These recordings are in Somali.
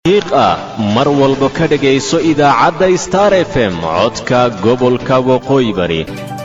mar walba ka dhagayso idaacadda Star FM codka gobolka Waqooyi Bari.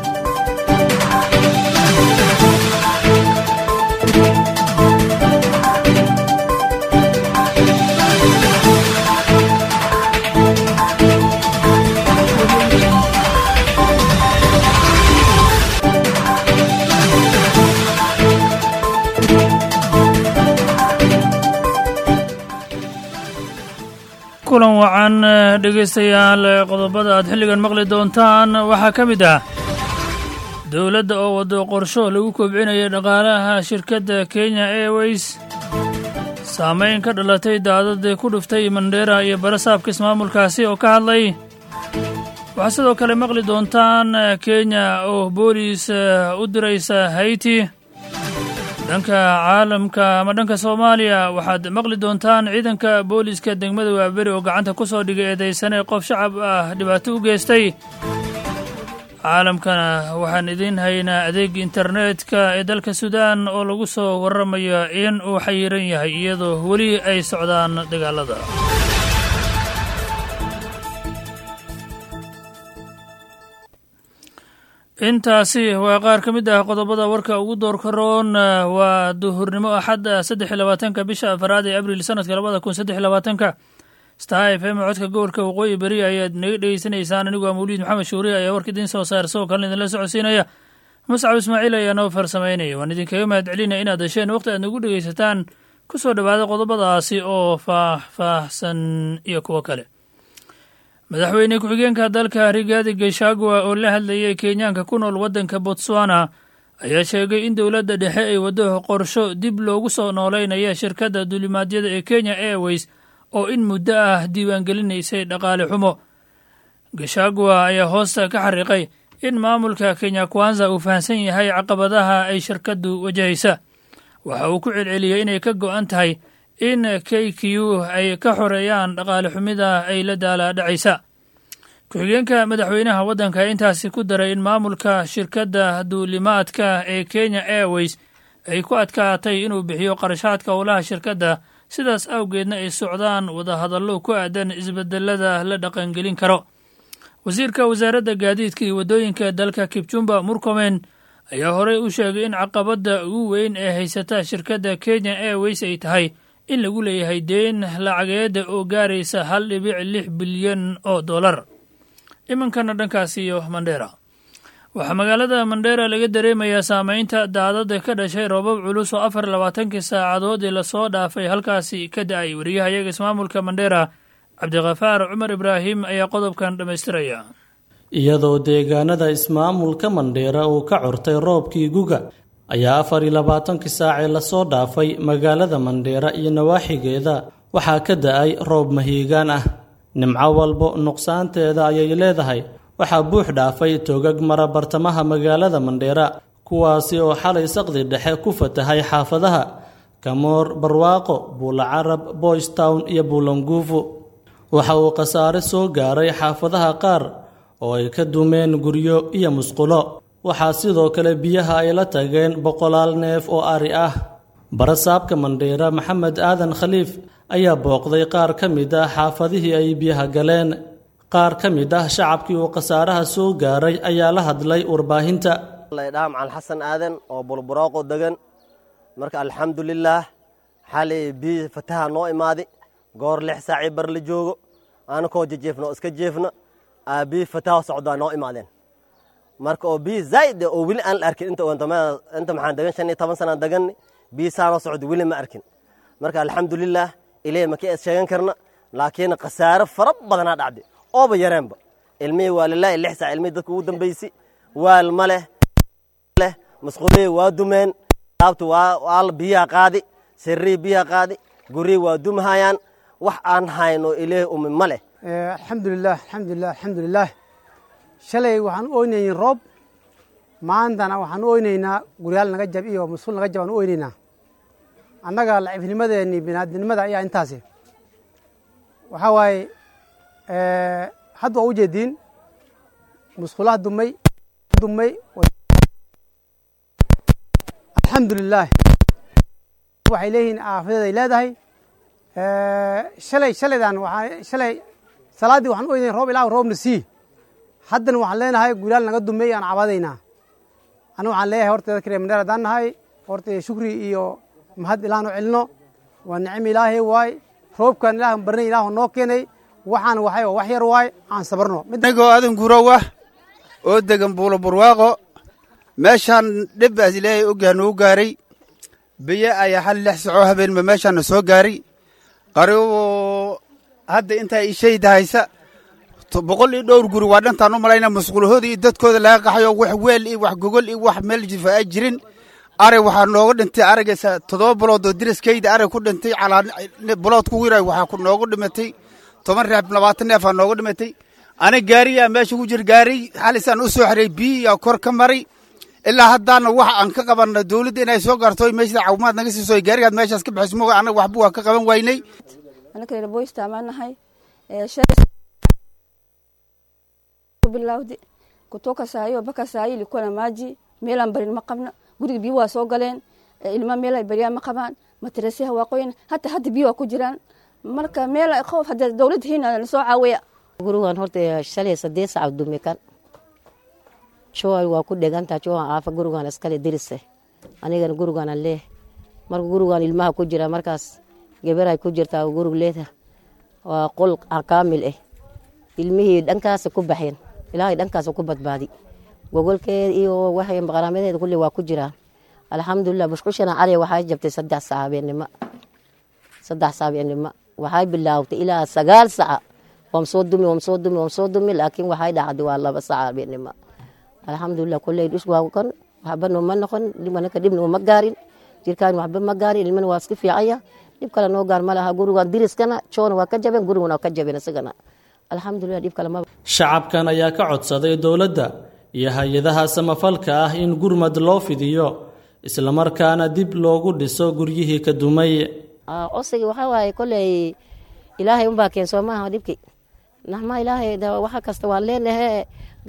kulan wacan dhegaystayaal qodobada aad xilligan maqli doontaan waxaa ka mid ah dowladda oo wado qorsho lagu kobcinayo dhaqaalaha shirkadda Kenya Airways saameyn ka dhalatay daadad ku dhuftay Mandera iyo barasaabka ismaamulkaasi oo ka hadlay waxaa sidoo kale maqli doontaan Kenya oo booliis u diraysa Haiti dhanka caalamka ama dhanka Soomaaliya waxaad maqli doontaan ciidanka booliiska degmada Waaberi oo gacanta ku soo dhigay eedeysane qof shacab ah dhibaato u geystay caalamkana waxaan idin haynaa adeeg internetka ee dalka Suudaan oo lagu soo waramayo in uu xayiran yahay iyadoo weli ay socdaan dagaalada intaasi waa qaar ka mid ah qodobada warka ugu doorka roon waa duhurnimo axad 23 bisha afraad ee abriil sanadka 2023 Star FM codka gobolka Waqooyi Bari ayaad naga dhageysanaysaan anigu Mawlid Maxamed Shuuri ayaa warka idin soo saarso kalin idin la socodsiinaya Muscab Ismaaciil ayaa noo farsameynaya waan idinkaga mahadcelinaya inaad hesheen waqti aad nagu dhageysataan ku soo dhawaada qodobadaasi oo faahfaahsan iyo kuwa kale madaxweyne ku-xigeenka dalka Rigathi Gachagua oo la hadlayay Kenyaanka ku nool waddanka Botswana ayaa sheegay in dowladda dhexe ay wado qorsho dib loogu soo nooleynaya shirkadda duulimaadyada ee Kenya Airways oo in muddo ah diiwaangelinaysay dhaqaale xumo Gachagua ayaa hoosta ka xariiqay in maamulka Kenya Kwanza uu fahansan yahay caqabadaha ay shirkaddu wajahaysa waxa uu ku celceliyay inay ka go'an tahay in KQ ay ka xoreeyaan dhaqaale xumida ay la daaladhacaysa ku-xigeenka madaxweynaha waddanka intaasi ku daray in maamulka shirkadda duulimaadka ee Kenya Airways ay ku adkaatay inuu bixiyo qarashaadka howlaha shirkadda sidaas awgeedna ay socdaan wadahadallo ku aadan isbedelada la dhaqangelin karo wasiirka wasaaradda gaadiidka iyo waddooyinka dalka Kipchumba Murkomen ayaa horey u sheegay in caqabadda ugu weyn ee haysata shirkadda Kenya Airways ay tahay in lagu leeyahay deen lacageed oo gaaraysa 1.6 bilyan oo dollar imankana dhankaasi iyo Mandera waxaa magaalada Mandera laga dareemayaa saameynta daadada ka dhashay roobab culus oo 24 saacadood la soo dhaafay halkaasi ka da'ay wariyahayaga ismaamulka Mandera Cabdiqafaar Cumar Ibraahim ayaa qodobkan dhameystiraya iyadoo deegaanada ismaamulka Mandera uu ka curtay roobkii guga ayaa 24 saac la soo dhaafay magaalada Mandera iyo nawaaxigeeda waxaa ka da'ay roob mahiigaan ah nimco walbo nuqsaanteeda ayay leedahay waxaa buux dhaafay toogag mara bartamaha magaalada Mandera kuwaasi oo xalay saqdi dhexe ku fatahay xaafadaha Kamoor Barwaaqo Buulacarab Boys Town iyo Buulanguufu waxa uu khasaare soo gaaray xaafadaha qaar oo ay ka dumeen guryo iyo musqulo waxaa sidoo kale biyaha ay la tageen boqolaal neef oo ari ah barasaabka Mandera Maxamed Aadan Khaliif ayaa booqday qaar ka mid ah xaafadihii ay biyaha galeen qaar ka mid ah shacabkii uu khasaaraha soo gaaray ayaa la hadlay warbaahinta leedahay Macal Xasan Aadan oo Bulburaaqo degan marka alxamdulillah xalay biyo fataha noo imaaday goor 6 saac bar la joogo aan ko jeefno iska jeefno abi fataha socdaa noo imaadeen marka oo bi zaid oo wili aan arkin inta maxaan degan 15 sano degan bi saano socdo wili ma arkin marka alxamdulillah ilaa ma ka sheegan karna laakiin khasaare farab badana dhacday oo ba yareenba ilmi walillahi 6 saac ilmi dadku u dambeysay waal male masquulay waa dumeen taabtu waa biya qaadi sirri biya qaadi guri waa dumhayaan wax aan hayno ilaa male alxamdulillah shalay waxaan ooynay roob maantana waxaan ooynaynaa guryaal naga jab iyo mas'uul naga jabaan ooynaynaa annaga lacibnimadeeni binaadinimada ayaa intaasi waxa waaye hadda u jeedin mas'uulaha dumay alxamdulillah waxay leeyihiin aafadeed ay leedahay shalaydan shalay salaaddii waxaan oynayn roob ilaahu roobna sii haddana waxaan leenahay gulaal naga dumeey aan cabadaynaa anu waxaan leeyahay horta dadka reer Mandheera haddaan nahay horta shukri iyo mahad ilaahnu celino waa nicmo ilaahay waay roobkan ilaahan barnay ilaahu noo keenay waxaan wax yar waay aan sabarno anigoo adan gurowa oo degan buulo barwaaqo meeshaan dhibbaas ilaahay ogaanuu gaaray biyo ayaa hal 6 saaco habeenba meeshaan soo gaaray qaribo hadda inta ay shayda haysa 100 dhowr guri waa dhantaan u malaynaa masquulahooda iyo dadkooda laga qaxayo wax weel iyo wax gogol iyo wax meel jifa ay jirin are waxaa nooga dhintay aragaysa 7 bilood oo diriskayda are ku dhintay calaa bilood ku wiray waxaa ku nooga dhimatay 10 reeb 20 neef nooga dhimatay ana gaariya meesha ku jir gaari xalisaan u soo xiray biyo kor ka maray ilaa haddana wax aan ka qabanna dawladda inay soo gaarto meesha caawimaad naga siiso gaarigaad meeshaas ka bixismo anaga waxba waa ka qaban waynay anaka reer Boysta maanahay bilawdi kutoka saayo baka saayi likona maji meelan barin ma qabna guriga biyo waa soo galeen ilma meel ay bariya ma qabaan madrasaha waa qoyn hatta biyo ku jiraan marka meel ay khoof hadda dawladda hina soo caawiya gurigan horta shalay 3 saac dumekan shooy waa ku dheganta jooga aafa gurigan iskale dirise anigana gurigan leeh marka gurigan ilmaha ku jira markaas gabar ay ku jirtaa guriga leeda waa qol kaamil ilmihii dhankaas ku baxeen ilaahay dhankaas ku badbaadi gogolkeed iyo waxay maqaraamadeed kulli waa ku jiraan alxamdulillah bushkushana ari waxay jabtay 3 saacabeennimo waxay bilaawtay ilaa 9 saac soo dumi laakiin waxay dhacday waa 2 saacabeennimo alxamdulillah kulli isku waa kan waxba noo ma noqon limanka dibna ma gaarin jirkaan waxba ma gaarin ilmana waa iska fiicaya dib kale noo gaar ma laha gurigan diriskana joona waa ka jaban guriguna waa ka jaban isagana alxamdulillah dib kale ma shacabkan ayaa ka codsaday dawladda iyo hay'adaha samafalka ah in gurmad loo fidiyo isla markaana dib loogu dhiso guryihii ka dumay osigi waxa waaye kulay ilaahay unbaa keen Soomaha dibki naxma ilaahay waxa kasta waan leenahay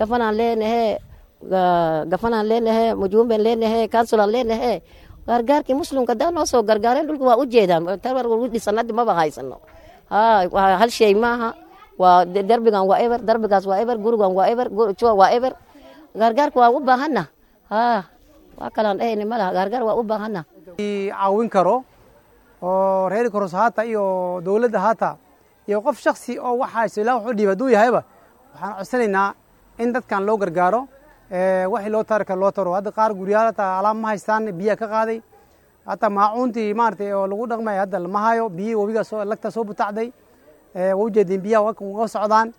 gafanaan leenahay mujumben leenahay kansulan leenahay gargaarkii muslimka daan soo gargaareen dhulka waa u jeedaan tabar ugu dhisanad ma bahaysano hal shay maaha waa darbigan waa ever darbigaas waa ever gurigan waa ever guriga waa ever gargaarku waa u baahana waa kalaan ma laha gargaar waa u baahana caawin karo oo reer koros haata iyo dawladda haata iyo qof shakhsi oo waxa ilaahay wuxuu dhiibay yahayba waxaan codsanaynaa in dadkan loo gargaaro wixii loo tarka loo taro hadda qaar guriyada alaab ma haystaan biyo ka qaaday hata maacuuntii maartay oo lagu dhaqmay hadda lama hayo biyo wabiga soo lagta soo butacday wajadin biyo waa socdaan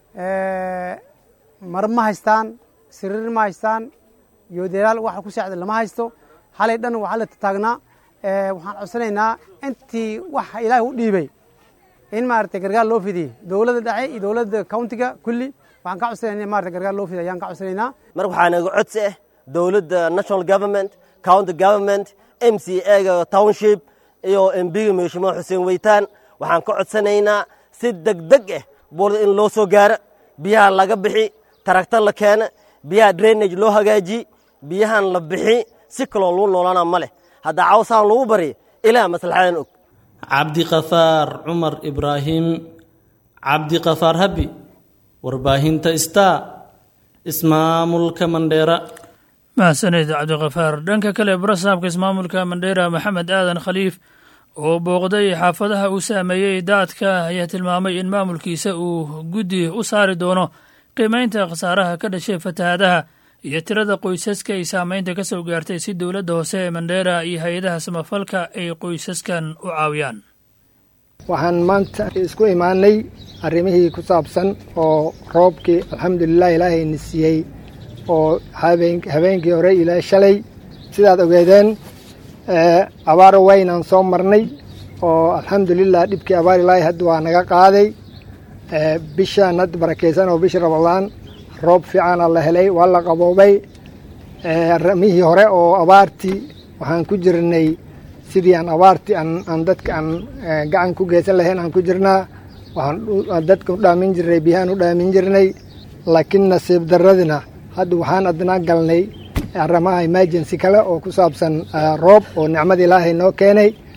mar ma haystaan sariir ma haystaan iyo deeraal wax ku saacid lama haysto xalay dhan waxa la taagnaa waxaan codsanaynaa intii wax ilaahay u dhiibay in maartay gargaar loo fidiyo dawladda dhexe iyo dawladda countiga kulli waxaan ka codsanaynaa maartay gargaar loo fidiyo ayaan ka codsanaynaa marka waxaan uga codsi dawladda national government county government MCA township iyo MB Mheshimiwa Hussein Weytaan waxaan ka codsanaynaa si degdeg boolada in loo soo gaaro biyaha laga bixi tarakta la keena biyaha drainage loo hagaaji biyahan la bixi si kale loo noolaana male hada cawsaan lagu bari ilaa maslaxadan og Cabdi Qafaar Umar Ibrahim Cabdi Qafaar Habi warbaahinta ismaamulka Mandheera mahsanid Cabdi Qafaar dhanka kale barnaamijka ismaamulka Mandheera Maxamed Aadan Khaliif oo booqday xaafadaha uu saameeyay daadka ayaa tilmaamay in maamulkiisa uu guddi u saari doono qiimaynta khasaaraha ka dhashay fatahaadaha iyo tirada qoysaska ay saameynta ka soo gaartay si dawladda hoose ee Mandheera iyo hay'adaha samafalka ay qoysaskan u caawiyaan waxaan maanta isku imaanay arrimihii ku saabsan oo roobkii alxamdulillah ilaahay nisiyay oo habeenkii hore ilaa shalay sidaad ogeedeen abaar waynaan soo marnay oo alxamdulillah dhibkii abaar ilaahay hadda waa naga qaaday bishaan hadda barakeysan oo bisha Ramadaan roob fiican la helay waa la qaboobay arrimihii hore oo abaartii waxaan ku jirnay sidii aan abaartii aan dadka aan gacan ku geysan lahayn aan ku jirnaa waxaan dadka u dhaamin jirnay biyahan u dhaamin jirnay laakiin nasiib daradina hadda waxaan adnaa galnay arrimaha emergency kale oo ku saabsan roob oo nicmada ilaahay noo keenay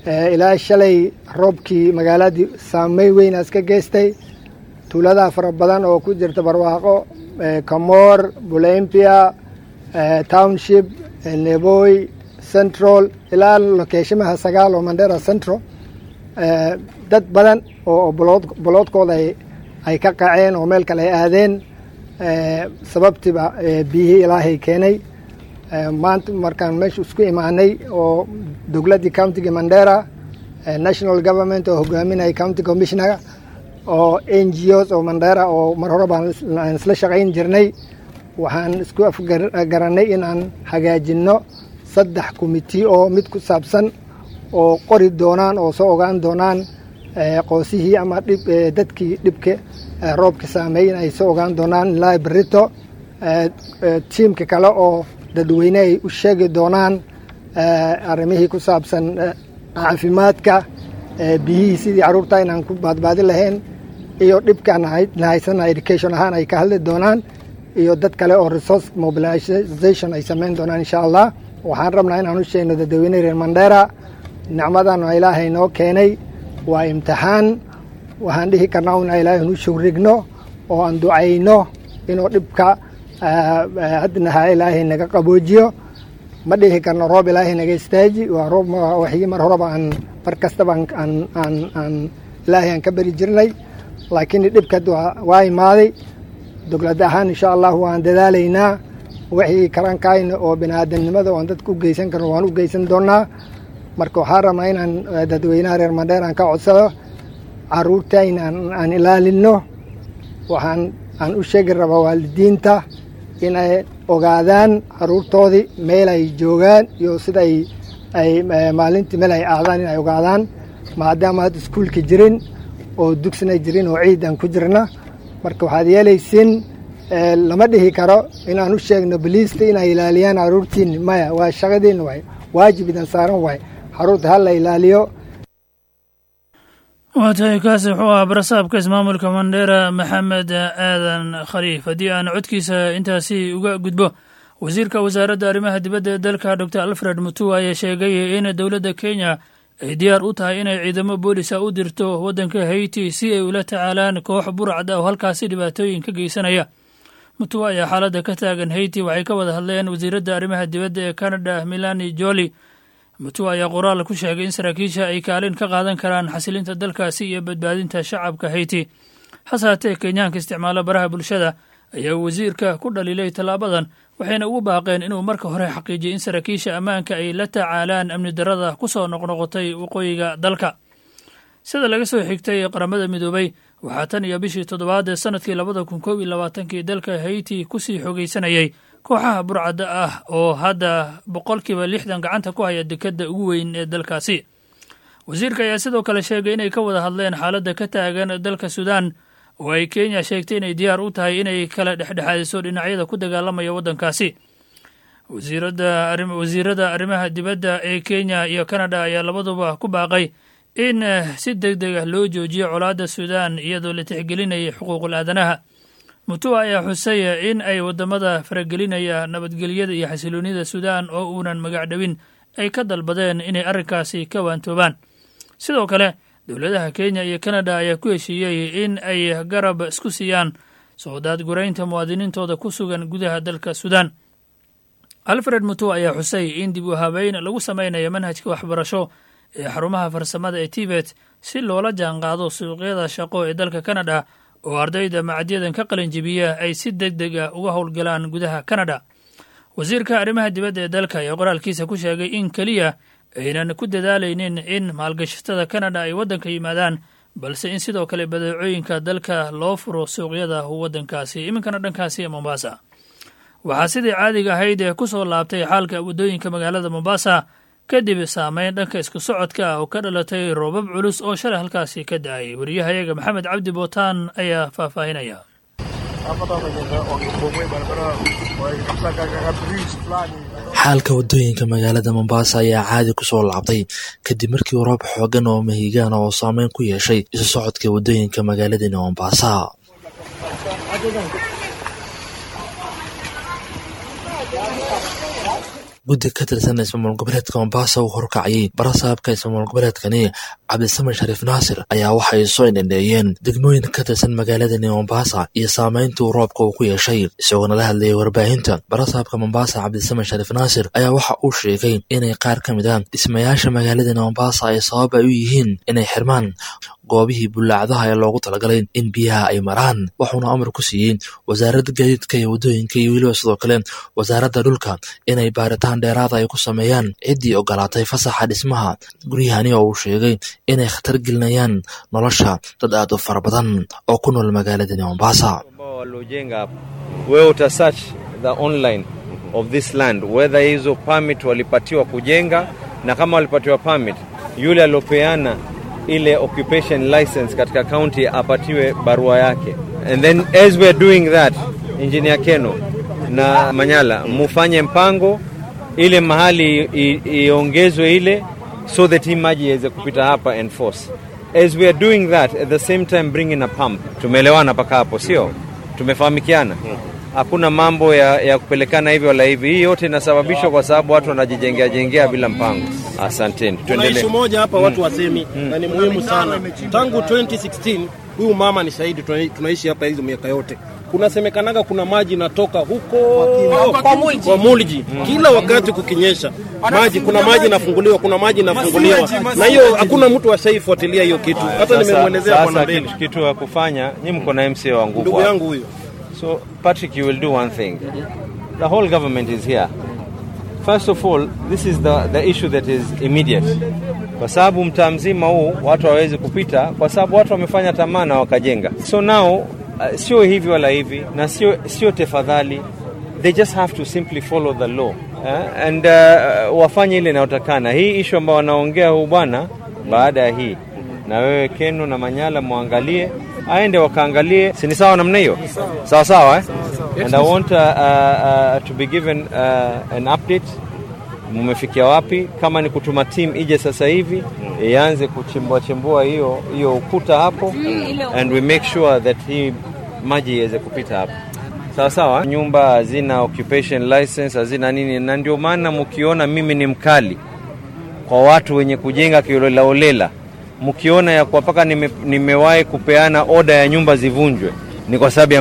ilaa shalay roobkii magaaladii saameyn weynaas ka geystay tuuladaha fara badan oo ku jirta barwaaqo kamoor bulempia township neboy central ilaa lokeeshimaha 9 oo Mandera Central dad badan oo boloodkooda ay ka qaceen oo meel kale ay aadeen sababtiba biyihii ilaahay keenay maanta markaan meesha isku imaanay oo dowladda countiga Mandera national government oo hogaaminaya county commissioner oo NGOs oo Mandera oo mar hore baan isla shaqayn jirnay waxaan isku afgaranay inaan hagaajino 3 committee oo mid ku saabsan oo qori doonaan oo soo ogaan doonaan qoysihii ama dadkii dhibka roobka saameeyay ay soo ogaan doonaan ilaa berito teamka kale oo dadweyne ay u sheegi doonaan arrimihii ku saabsan caafimaadka biyihii sidii caruurta inaan ku badbaadi lahayn iyo dhibkaan haysan education ahaan ay ka hadli doonaan iyo dad kale oo resource mobilization ay samayn doonaan insha Allah waxaan rabnaa inaan u sheegno dadweynaha reer Mandera nicmadan oo Ilaahay noo keenay waa imtixaan waxaan dhihi karnaa in Ilaahay nu shukrigno oo aan ducayno inuu dhibka hadna Ilaahay naga qaboojiyo ma dhihi karno roob Ilaahay naga istaaji waa roob wixii mar horeba aan markastaba aan Ilaahay aan ka bari jirnay laakiin dhibka waa imaaday dowladda ahaan insha Allah waan dadaalaynaa wixii karankayna oo bini'aadanimada oo dad ku geysan karno waan u geysan doonaa marka waxaan rabnaa inaan dadweynaha reer Mandera ka codsado caruurtayna aan ilaalino waxaan u sheegi rabaa waalidiinta inay ogaadaan caruurtoodii meel ay joogaan iyo sida ay maalintii meel ay aadaan inay ogaadaan maadaama aad iskuulka jirin oo dugsina jirin oo ciidan ku jirna marka waxaad yeelaysiin lama dhihi karo inaan u sheegno biliista inay ilaaliyaan caruurtiin maya waa shaqadeen way waajib idan saaran way caruurta hal la ilaaliyo waatahay kaasi wuxuu ahaa barasaabka ismaamulka Mandera Maxamed Aadan Khaliif haddii aan codkiisa intaasi uga gudbo wasiirka wasaaradda arrimaha dibadda ee dalka Dr. Alfred Mutua ayaa sheegay in dowladda Kenya ay diyaar u tahay inay ciidamo booliska u dirto waddanka Haiti si ay ula tacaalaan koox burcad ah oo halkaasi dhibaatooyin ka geysanaya Mutua ayaa xaaladda ka taagan Haiti waxay ka wada hadleen wasiiradda arrimaha dibadda ee Canada Melanie Joly Mutua ayaa qoraal ku sheegay in saraakiisha ay kaalin ka qaadan karaan xasilinta dalkaasi iyo badbaadinta shacabka Haiti hasaatee Kenyaanka isticmaala baraha bulshada ayaa wasiirka ku dhaliilay tallaabadan waxayna ugu baaqeen inuu marka hore xaqiijiyo in saraakiisha ammaanka ay la tacaalaan amni darrada ku soo noqnoqotay waqooyiga dalka sida laga soo xigtay qaramada midoobay waxaa tan iyo bishii 7 ee sanadkii 2021 dalka Haiti ku sii xogeysanayay kooxaha burcadda ah oo hadda 60% gacanta ku haya dekedda ugu weyn ee dalkaasi wasiirka ayaa sidoo kale sheegay inay ka wada hadleen xaaladda ka taagan dalka Suudaan oo ay Kenya sheegtay inay diyaar u tahay inay kala dhexdhexaadiso dhinacyada ku dagaalamaya waddankaasi wasiirada arrimaha dibadda ee Kenya iyo Canada ayaa labaduba ku baaqay in si degdeg ah loo joojiyo colaadda Suudaan iyadoo la tixgelinaya xuquuqul aadanaha Mutua ayaa xusay in ay wadamada faragelinaya nabadgelyada iyo xasiloonida Suudaan oo uunan magac dhawin ay ka dalbadeen inay arrinkaasi ka waantoobaan sidoo kale dowladaha Kenya iyo Canada ayaa ku heshiiyey in ay garab isku siiyaan socdaad guraynta muwaadiniintooda ku sugan gudaha dalka Suudaan Alfred Mutua ayaa xusay in dib u habeyn lagu sameynayo manhajka waxbarasho ee xarumaha farsamada ee Tibet si loola jaanqaado suuqyada shaqo ee dalka Canada oo ardayda macadyadan ka qalin jabiya ay si degdeg ah uga howlgalaan gudaha Canada wasiirka arrimaha dibadda ee dalka ayaa qoraalkiisa ku sheegay in kaliya aynan ku dadaalaynin in maalgashatada Canada ay waddanka yimaadaan balse in sidoo kale badeecooyinka dalka loo furo suuqyada waddankaasi iminkana dhankaasi ee Mombasa waxaa sidii caadiga ahayd ku soo laabtay xaalka waddooyinka magaalada Mombasa kadib saameyn dhanka isku socodka oo ka dhalatay roobab culus oo shalay halkaasi ka da'ay wariyahayaga Maxamed Cabdi Bootaan ayaa faahfaahinaya xaalka waddooyinka magaalada Mombasa ayaa caadi ku soo laabtay kadib markii roob xoogan oo mahigaan oo saameyn ku yeeshay isu socodka waddooyinka magaalada Mombasa guddi ka tirsan ismaamul goboleedka Mombasa uu horkacayay barasaabka ismaamul goboleedkani Cabdisamed Shariif Naasir ayaa waxay soo indheeyeen degmooyin ka tirsan magaalada Mombasa iyo saameynta uu roobka uu ku yeeshay. Isagoo la hadlayay warbaahinta, barasaabka Mombasa Cabdisamed Shariif Naasir ayaa waxa uu sheegay inay qaar ka mid ah dhismayaasha magaalada Mombasa ay sabab u yihiin inay xirmaan goobihii bulaacadaha ee loogu talagalay in biyaha ay maraan. Wuxuuna amar ku siiyey wasaaradda gaadiidka iyo wadooyinka iyo weliba sidoo kale wasaaradda dhulka inay baaritaan dheeraad ay ku sameeyaan ciddii ogolaatay fasaxa dhismaha guryahani oo uu sheegay inay khatar gelinayaan nolosha dad aad u fara badan oo ku nool magaalada Mombasa. Wewe utasearch the online of this land whether hizo permit walipatiwa kujenga, na kama walipatiwa permit yule alopeana ile occupation license katika county apatiwe barua yake. And then as we are doing that, Engineer Keno na Manyala mufanye mpango ile mahali iongezwe ile so that hii maji iweze kupita hapa and force. As we are doing that, at the same time bring in a pump. Tumeelewana paka hapo, sio? Tumefahamikiana. Hakuna mambo ya kupelekana hivi wala hivi. Hii yote inasababishwa kwa sababu watu wanajijengea bila mpango. Asanteni. Tuendelee. Kuna ishu moja hapa watu wasemi na ni muhimu sana. Tangu 2016 huyu mama ni shahidi, tunaishi hapa hizo miaka yote. Kunasemekanaga kuna maji natoka huko kwa Mulji. Kila wakati kukinyesha maji, kuna maji nafunguliwa, na hiyo hakuna mtu ashaifuatilia hiyo kitu. Hata nimemwelezea bwana Beni kitu ya kufanya. Nyinyi mko na MCA wangu, ndugu yangu huyo. So Patrick, you will do one thing. The whole government is here. First of all, this is the issue that is immediate. Kwa sababu mtaa mzima huu watu hawezi kupita kwa sababu watu wamefanya tamana wakajenga. So now sio hivi wala hivi na sio tafadhali. They just have to simply follow the law and wafanye ile inayotakana. Hii issue ambayo wanaongea huu bwana, baada ya hii na wewe Keno na Manyala muangalie, aende wakaangalie, si ni sawa namna hiyo? Sawa and I want to be given an update. Mumefikia wapi? Kama ni kutuma team ije sasa hivi ianze kuchimbua hiyo ukuta hapo, and we make sure that hii maji iweze kupita hapo. Sawa. Nyumba hazina occupation license, hazina nini, na ndio maana mkiona mimi ni mkali kwa watu wenye kujenga kiolelaolela. Mkiona ya kwa paka nimewahi kupeana order ya nyumba zivunjwe, ni kwa sababu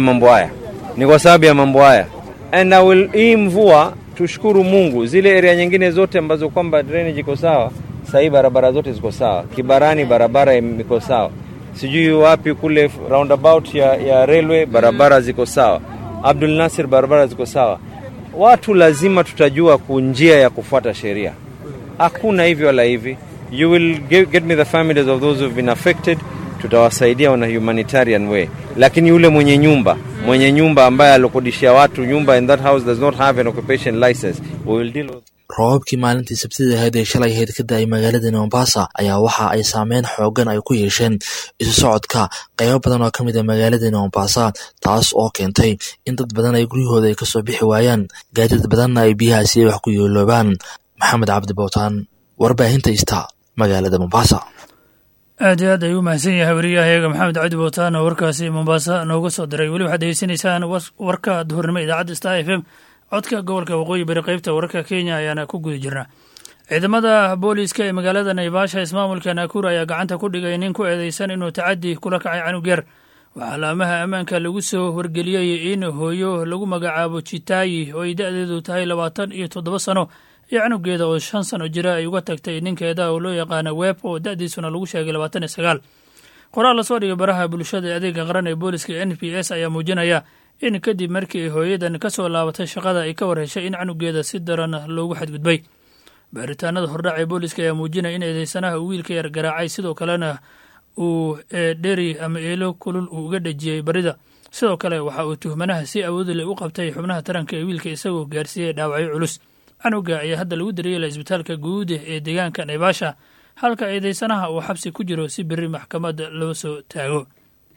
ya mambo haya. And I will mvua, tushukuru Mungu, zile area nyingine zote ambazo kwamba drainage iko sawa, sasa barabara zote ziko sawa. Kibarani barabara iko sawa. Sijui wapi kule roundabout ya railway barabara ziko sawa. Abdul Nasir barabara ziko sawa. Watu lazima tutajua kunjia ya kufuata sheria. Hakuna hivi wala hivi. You will get me the families of those who have been affected. Tutawasaidia on a humanitarian way. Lakini yule mwenye nyumba ambaye alokodishia watu nyumba and that house does not have an occupation license, we will deal with. Roobkii maalintii Sabtida ahayd ee shalay ahayd ka da'ay magaalada Mombasa ayaa waxa ay saameyn xooggan ay ku yeesheen isu socodka qaybo badan oo kamid ah magaalada Mombasa, taas oo keentay in dad badan ay guryahooda ka soo bixi waayaan, gaadiid badanna ay biyahaasi wax ku yeeloobaan. Maxamed Cabdi Bowtaan, warbaahinta Ista, magaalada Mombasa. aad iyo aad ayuu mahadsan yahay wariyahayaga Maxamed Cabdi Bowtaan oo warkaasi Mombasa nooga soo diray. Weli waxaad degeysanaysaan warka duhurnimo idaacadda Star FM codka gobolka waqooyi bari qaybta wararka Kenya ayaana ku guda jirnaa. Ciidamada booliiska ee magaalada Naivasha ismaamulka Nakuru ayaa gacanta ku dhigay nin ku eedeysan inuu tacaddi kula kacay canug yar. Waxaa laamaha ammaanka lagu soo wargeliyey in hooyo lagu magacaabo Chitayi oo ay da'deedu tahay 27 sano iyo canugeeda oo 5 sano jira ay uga tagtay ninkeeda oo loo yaqaan Web oo da'diisuna lagu sheegay 29. Qoraal la soo dhigay baraha bulshada adeega qaran ee booliiska NPS ayaa muujinaya in kadib markii hooyadan ka soo laabatay shaqada ay ka warheshay in canugeeda si daran loogu xadgudbay. Baaritaanada hordhac ee booliiska ayaa muujinaya in eedeysanaha uu wiilka yar garaacay, sidoo kalena uu dheri ama eelo kulul uu uga dhajiyey barida. Sidoo kale waxa uu tuhmanaha si awood leh u qabtay xubnaha taranka ee wiilka isagoo gaarsiiyey dhaawacyo culus. Canuga ayaa hadda lagu daryeelay isbitaalka guud ee deegaanka Naivasha, halka eedeysanaha uu xabsi ku jiro si berri maxkamadda loo soo taago.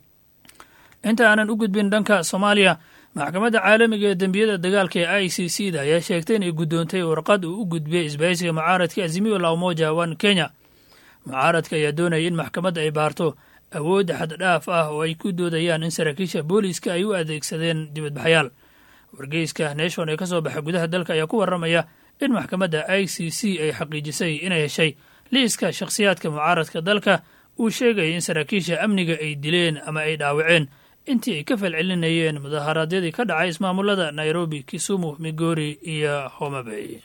Inta aanan u gudbin dhanka Soomaaliya, maxkamadda caalamiga ee dambiyada dagaalka ee ICC da ayaa sheegtay in ay gudoontay warqad uu u gudbiyey isbahaysiga mucaaradka Azimio la Umoja One Kenya. Mucaaradka ayaa doonayay in maxkamadda ay baarto awood xad dhaaf ah oo ay ku doodayaan in saraakiisha booliiska ay u adeegsadeen dibadbaxayaal. Wargeyska Nation ee ka soo baxay gudaha dalka ayaa ku waramaya in maxkamadda i c c ay xaqiijisay inay heshay liiska shakhsiyaadka mucaaradka dalka uu sheegaya in saraakiisha amniga ay dileen ama ay dhaawaceen intii ay ka falcelinayeen mudaharaadyadii ka dhacay ismaamulada nairobi, kisumu, migori iyo Homa Bay.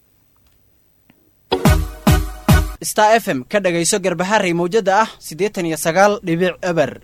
Star FM ka dhagayso Garbaharey mawjada ah 89.eber.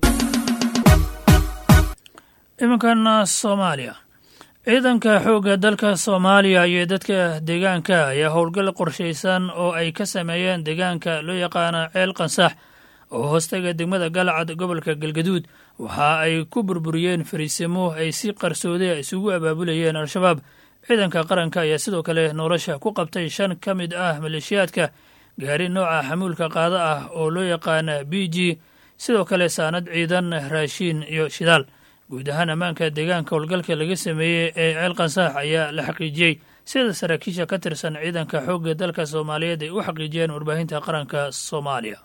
iminkan Soomaaliya. ciidanka xoogga dalka Soomaaliya iyo dadka deegaanka ayaa howlgal qorshaysan oo ay ka sameeyeen deegaanka loo yaqaano Ceel Qansax oo hoostaga degmada Galcad gobolka Galgaduud waxa ay ku burburiyeen fariisimo ay si qarsoodi isugu abaabulayeen al-shabaab. ciidanka qaranka ayaa sidoo kale nolosha ku qabtay 5 ka mid ah maleeshiyaadka gaari nooca xamuulka qaada ah oo loo yaqaan BG, sidoo kale saanad ciidan, raashin iyo shidaal. guud ahaan ammaanka deegaanka howlgalka laga sameeyey ee Ceel Qansax ayaa la xaqiijiyey sida saraakiisha ka tirsan ciidanka xoogga dalka Soomaaliyeed ay u xaqiijiyeen warbaahinta qaranka Soomaaliya.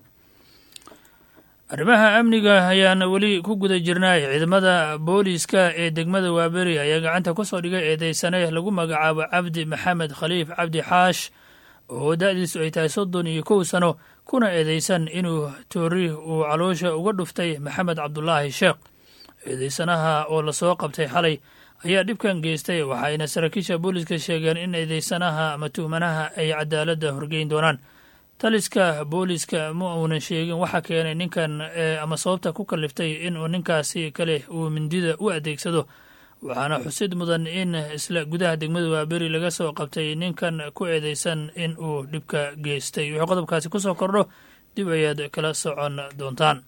arrimaha amniga ayaan weli ku guda jirnay. ciidamada booliiska ee degmada Waaberi ayaa gacanta ku soo dhigay eedeysane lagu magacaabo Cabdi Maxamed Khaliif Cabdi Xaash oo da'diisu ay tahay 31 sano, kuna eedeysan inuu toori uu caloosha uga dhuftay Maxamed Cabdulaahi Sheekh. eedeysanaha oo la soo qabtay xalay ayaa dhibkan geystay, waxayna saraakiisha booliiska sheegeen in eedeysanaha ama tuhmanaha ay cadaaladda horgeyn doonaan. taliska booliiska ma uunan sheegin waxa keenay ninkan ama sababta ku kaliftay inuu ninkaasi kale uu mindida u adeegsado, waxaana xusid mudan in isla gudaha degmada Waaberi laga soo qabtay ninkan ku eedeysan in uu dhibka geystay. wixii qodobkaasi ku soo kordho dib ayaad kala socon doontaan.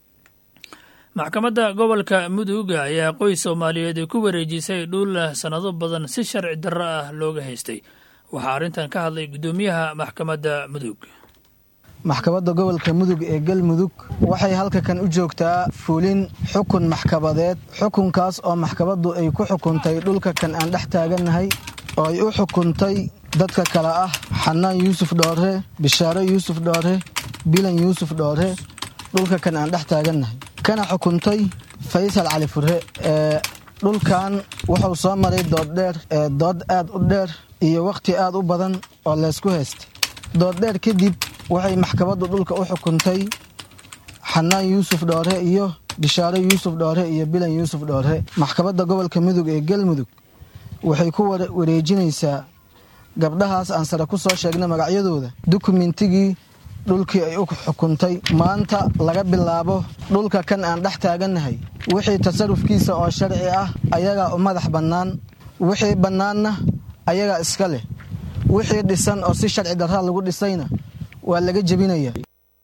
maxkamadda gobolka Mudug ayaa qoys Soomaaliyeed ku wareejisay dhul sanado badan si sharci darro ah looga haystay. waxaa arrintan ka hadlay gudoomiyaha maxkamadda Mudug. maxkamadda gobolka Mudug ee Galmudug waxay halkan u joogtaa fulin xukun maxkamadeed. xukunkaas oo maxkamaddu ay ku xukuntay dhulka kan aan dhex taaganahay oo ay u xukuntay dadka kale ah Xanaan Yuusuf Dhoore, Bishaaro Yuusuf Dhoore, Bilan Yuusuf Dhoore, dhulka kan aan dhex taaganahay kana xukuntay Faysal Cali Furre. dhulkan wuxuu soo maray dood aad u dheer iyo waqti aad u badan oo la isku haystay. dood dheer kadib waxay maxkamaddu dhulka u xukuntay Xanaan Yuusuf Dhoore iyo Bishaaro Yuusuf Dhoore iyo Bilan Yuusuf Dhoore. maxkamadda gobolka Mudug ee Galmudug waxay ku wareejinaysaa gabdhahaas aan sare ku soo sheegnay magacyadooda dukumentigii dhulkii ay u xukuntay. maanta laga bilaabo dhulka kan aan dhex taaganahay wixii tasarrufkiisa oo sharci ah ayagaa u madax bannaan, wixii bannaanna ayagaa iska leh, wixii dhisan oo si sharci darra lagu dhisayna waa laga jebinayaa.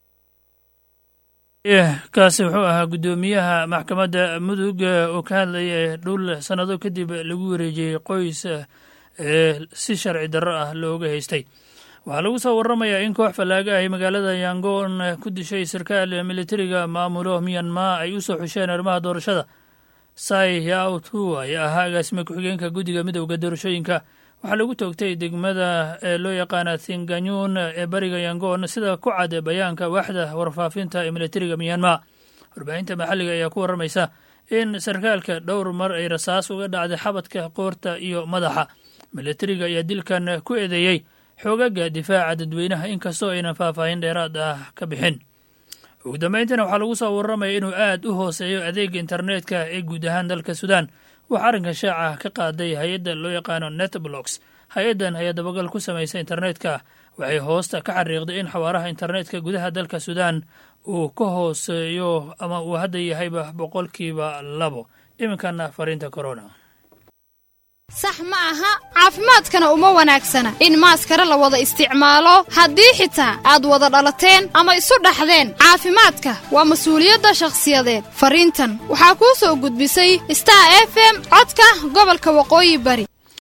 kaasi wuxuu ahaa gudoomiyaha maxkamadda Mudug oo ka hadlayay dhul sanado kadib lagu wareejiyey qoys si sharci darro ah looga haystay. waxaa lagu soo warramayaa in koox fallaaga ay magaalada Yangon ku dishay sarkaal militariga maamulo Myanmar ay u soo xusheen arrimaha doorashada. Tsai Yao-tu ayaa ahaa agaasime ku-xigeenka guddiga midowda doorashooyinka. waxaa lagu toogtay degmada loo yaqaana Thinganyun ee bariga Yangon sida ku cad bayaanka waaxda warfaafinta ee militariga Myanmar. warbaahinta maxalliga ayaa ku warramaysa in sarkaalka dhowr mar ay rasaas uga dhacday xabadka, qoorta iyo madaxa. militariga ayaa dilkan ku eedeeyey xoogaga difaaca dadweynaha inkastoo aynan faahfaahin dheeraad ah ka bixin. ugu dambayntana waxaa lagu soo warramaya inuu aad u hooseeyo adeega internetka ee guud ahaan dalka Suudaan. waxaa arrinkan shaaca ka qaaday hay-adda loo yaqaano NetBlocks. hay-addan ayaa dabagal ku samaysay internetka. waxay hoosta ka xariiqday in xawaaraha internetka gudaha dalka Suudaan uu ka hooseeyo ama uu hadda yahayba 2%. iminkana fariinta corona. sax ma aha, caafimaadkana uma wanaagsana in maaskara la wada isticmaalo. haddii xitaa aad wada dhalateen ama isu dhaxdeen, caafimaadka waa mas-uuliyadda shakhsiyadeed. fariintan waxaa kuu soo gudbisay Star FM codka gobolka Waqooyi Bari.